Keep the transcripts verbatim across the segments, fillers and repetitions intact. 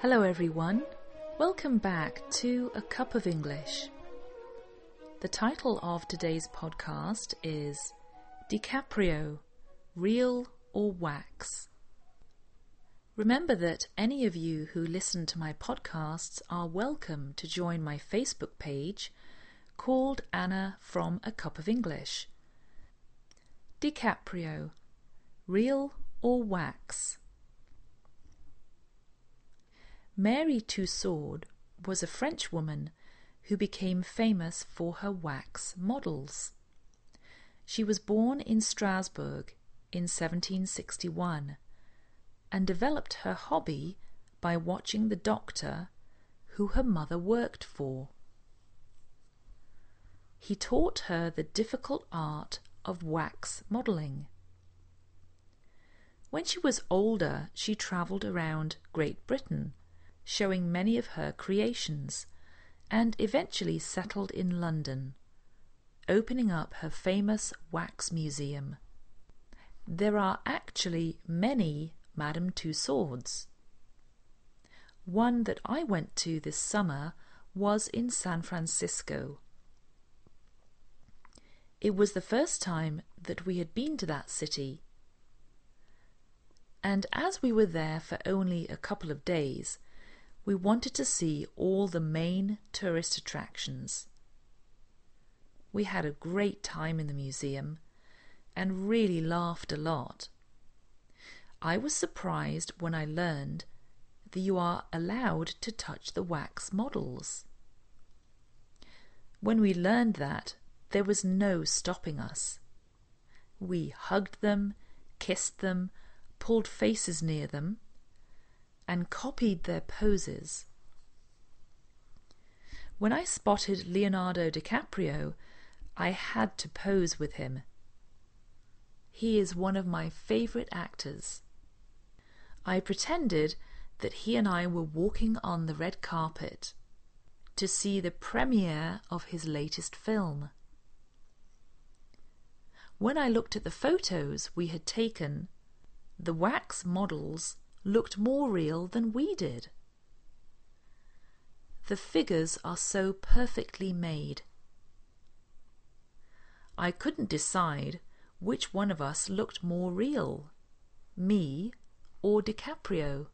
Hello everyone, welcome back to A Cup of English. The title of today's podcast is DiCaprio, Real or Wax? Remember that any of you who listen to my podcasts are welcome to join my Facebook page called Anna from A Cup of English. DiCaprio, Real or Wax? Mary Tussaud was a French woman who became famous for her wax models. She was born in Strasbourg in seventeen sixty-one and developed her hobby by watching the doctor who her mother worked for. He taught her the difficult art of wax modelling. When she was older, she travelled around Great Britain, showing many of her creations, and eventually settled in London, opening up her famous wax museum. There are actually many Madame Tussauds. One that I went to this summer was in San Francisco. It was the first time that we had been to that city, and as we were there for only a couple of days, we wanted to see all the main tourist attractions. We had a great time in the museum and really laughed a lot. I was surprised when I learned that you are allowed to touch the wax models. When we learned that, there was no stopping us. We hugged them, kissed them, pulled faces near them, and copied their poses. When I spotted Leonardo DiCaprio, I had to pose with him. He is one of my favourite actors. I pretended that he and I were walking on the red carpet to see the premiere of his latest film. When I looked at the photos we had taken, the wax models looked more real than we did. The figures are so perfectly made. I couldn't decide which one of us looked more real, me or DiCaprio.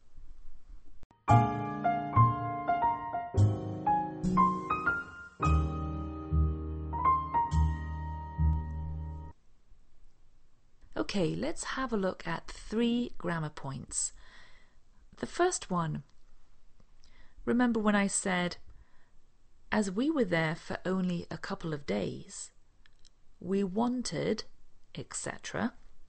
Okay, let's have a look at three grammar points. The first one, remember when I said, as we were there for only a couple of days, we wanted, et cetera.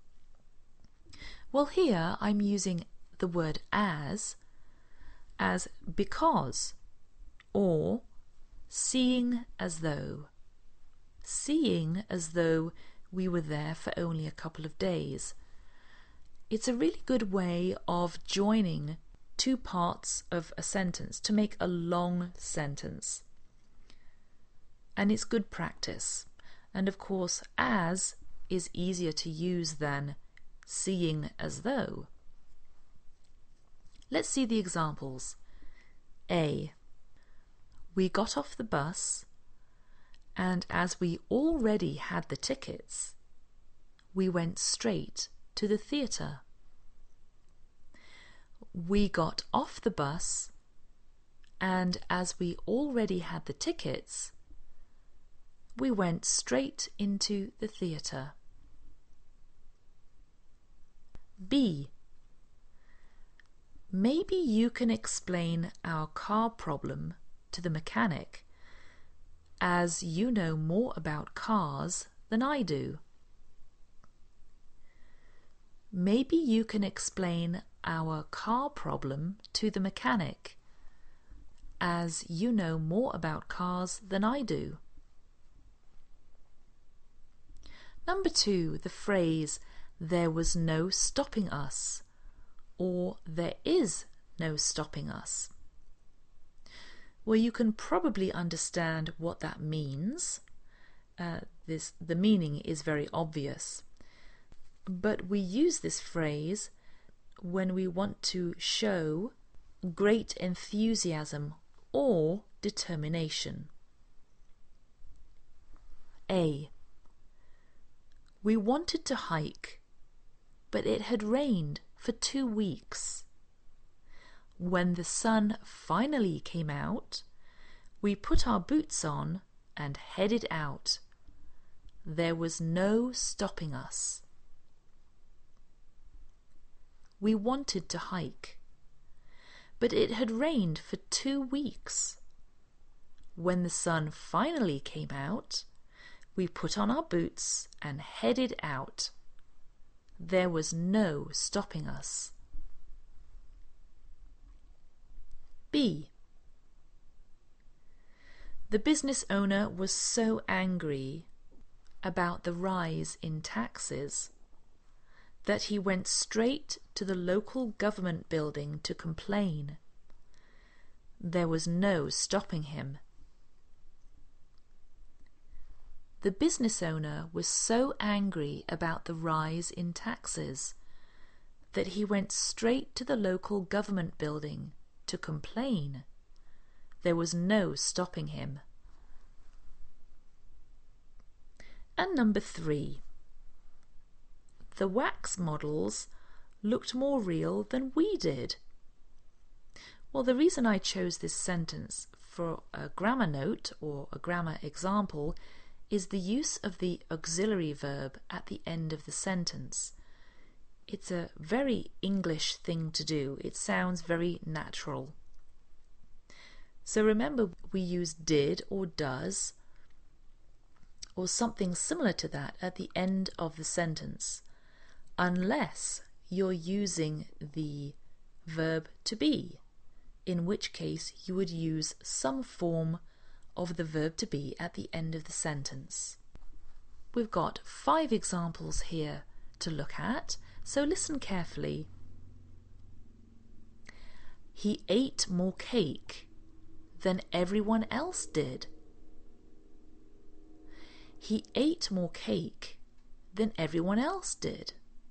Well, here I'm using the word as, as because, or seeing as though. Seeing as though we were there for only a couple of days. It's a really good way of joining two parts of a sentence to make a long sentence. And it's good practice. And of course, as is easier to use than seeing as though. Let's see the examples. A. We got off the bus, and as we already had the tickets, we went straight to the theatre. We got off the bus, and as we already had the tickets, we went straight into the theatre. B. Maybe you can explain our car problem to the mechanic, as you know more about cars than I do. Maybe you can explain our car problem to the mechanic, as you know more about cars than I do. Number two, the phrase, there was no stopping us, or there is no stopping us. Well, you can probably understand what that means. Uh, this, the meaning is very obvious. But we use this phrase when we want to show great enthusiasm or determination. A. We wanted to hike, but it had rained for two weeks. When the sun finally came out, we put our boots on and headed out. There was no stopping us. We wanted to hike, but it had rained for two weeks. When the sun finally came out, we put on our boots and headed out. There was no stopping us. B. The business owner was so angry about the rise in taxes that he went straight to the local government building to complain. There was no stopping him. The business owner was so angry about the rise in taxes that he went straight to the local government building to complain. There was no stopping him. And number three. The wax models looked more real than we did. Well, the reason I chose this sentence for a grammar note or a grammar example is the use of the auxiliary verb at the end of the sentence. It's a very English thing to do. It sounds very natural. So remember, we use did or does or something similar to that at the end of the sentence, unless you're using the verb to be, in which case you would use some form of the verb to be at the end of the sentence. We've got five examples here to look at, so listen carefully. He ate more cake than everyone else did. He ate more cake than everyone else did.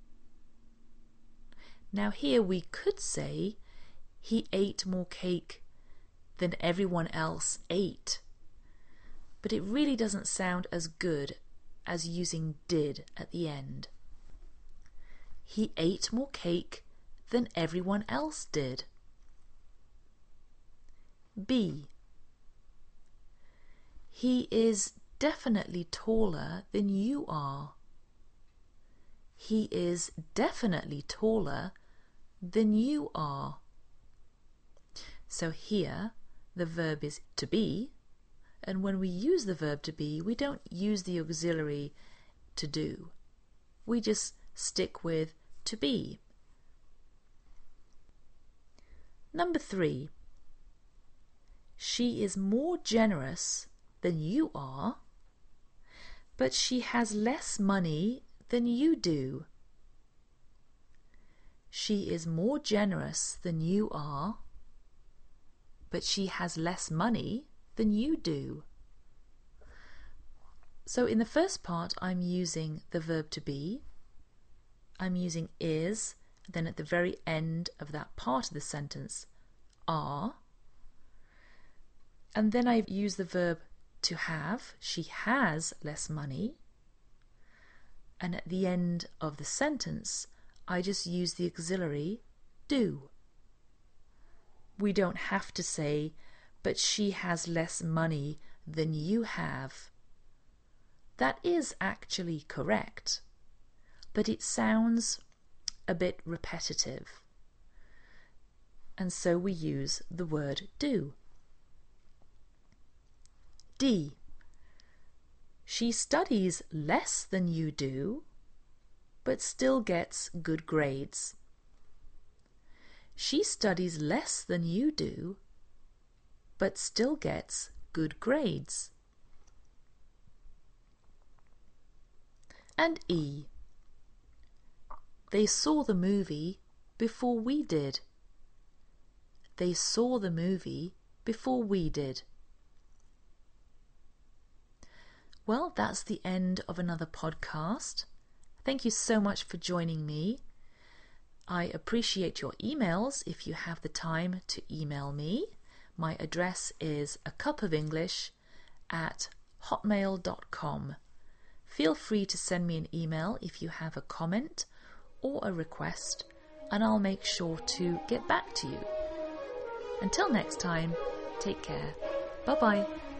Now here we could say he ate more cake than everyone else ate, but it really doesn't sound as good as using did at the end. He ate more cake than everyone else did. B. He is definitely taller than you are. He is definitely taller than you are. So here the verb is to be, and when we use the verb to be, we don't use the auxiliary to do. We just stick with to be. Number three. She is more generous than you are, but she has less money than you do. She is more generous than you are, but she has less money than you do. So in the first part, I'm using the verb to be. I'm using is, then at the very end of that part of the sentence, are. And then I use the verb to have. She has less money. And at the end of the sentence, I just use the auxiliary do. We don't have to say, but she has less money than you have. That is actually correct, but it sounds a bit repetitive. And so we use the word do. D. She studies less than you do, but still gets good grades. She studies less than you do, but still gets good grades. And E. They saw the movie before we did. They saw the movie before we did. Well, that's the end of another podcast. Thank you so much for joining me. I appreciate your emails if you have the time to email me. My address is a cup of english at hotmail dot com. Feel free to send me an email if you have a comment or a request, and I'll make sure to get back to you. Until next time, take care. Bye-bye.